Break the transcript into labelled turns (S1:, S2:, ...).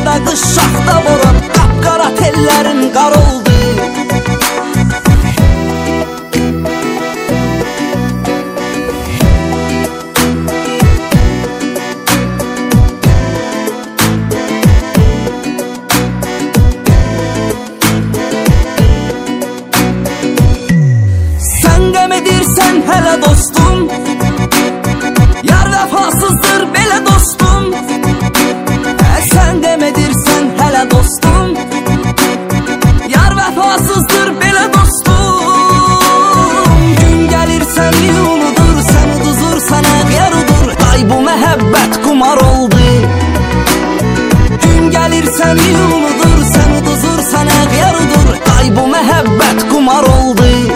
S1: da qış şaxta vurup qapqara tellərin qar oldu. Sən qəm edirsən hələ dostum, yar vəfasızdır belə dostum. Sən qəm edirsən hələ dostum, yar vəfasızdır belə dostum. Gün gəlir səni unudur, sən uduzursan əğyar udur. Ay bu məhəbbət qumar oldu. Gün gəlir səni unudur, sən uduzursan əğyar udur. Ay bu məhəbbət qumar oldu.